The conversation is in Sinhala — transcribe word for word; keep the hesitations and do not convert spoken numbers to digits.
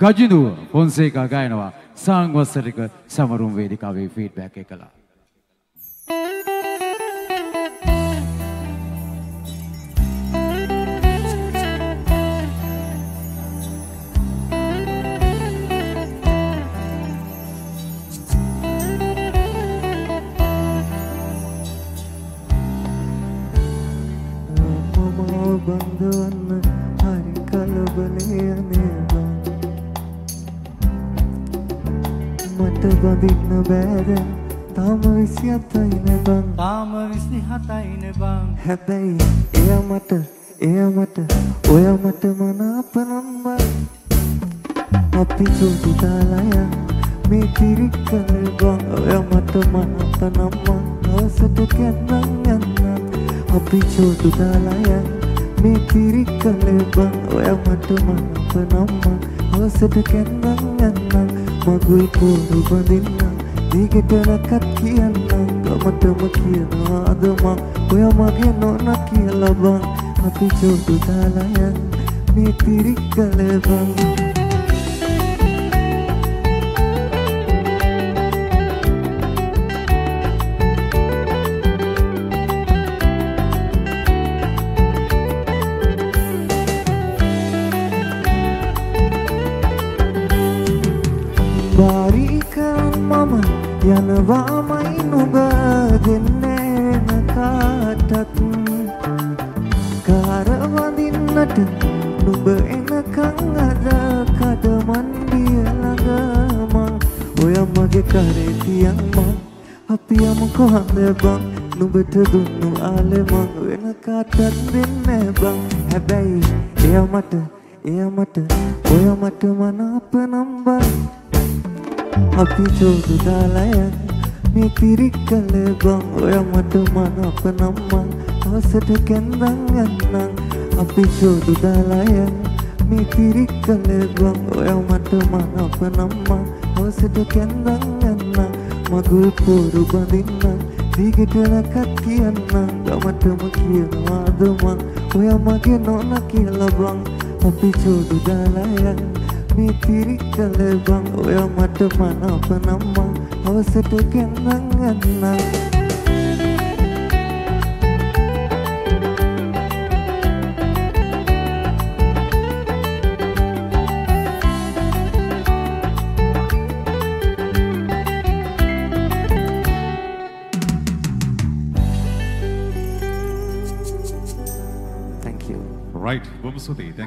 ගජිනුව ෆොන්සේකා ගායනවා සංවත්සරික සමරුම් වේදිකාවේ ෆීඩ්බැක් එකලා. බඳවන්න හරි කලබලේ අනේ මට බඳින්න බෑද තාම විසිහතයි නේ බං තාම විසිහතයි නේ බං හැබැයි එයා මට එයා මට ඔයා මට මනාප නම් බං අපි චෝටි දාලා මේ තිරිකල බං ඔයා මට මනාප නම් මං දවසට කැන්නන් යන්න අපි චෝටි දාලා මේ තිරිකල බං ඔයා මට මනාප නම් මං දවසට කැන්නන් යන්න මගුල් පොරු බඳින්න දිගට රකත් කියන්න ගමටම කියනවා අද මං ඔයා මගේ නෝනා කියලා බං අපි චෝටි දාලා මේ තිරිකල බං බාරිකන් මම යනවාමයි නුඹ දෙන්නේ නකාටත් කාර වඳින්නට නුඹ එනකන් අද කඩමන්ඩිය ළඟ මං ඔය මගේ කරේ තියන් මං අපි යමු කොහොමද බං නුඹට දුන්නු ආලේ මං වෙන කාටත් දෙන්නේ බං හැබැයි එයා මට එයා මට ඔය මට මනාප නම් බං අපි චෝටි දාලා මේ තිරිකල බං ඔයා මට මනාප නම් මං අවසට කැන්දන් යන්නම් අපි චෝටි දාලා මේ තිරිකල බං ඔයා මට මනාප නම් මං අවසට කැන්දන් යන්නම් මගුල් පොරු බඳින්න දිගට රකත් කියන්න ගමටම කියනවා අද මං ඔයා මගේ නෝනා කියලා බං අපි චෝටි දාලා මේ තිරිකල බං ඔයා මට මනාප නම් මං අවසට කැන්නන් යන්නම් Thank you. Right, බොහොම ස්තුතියි.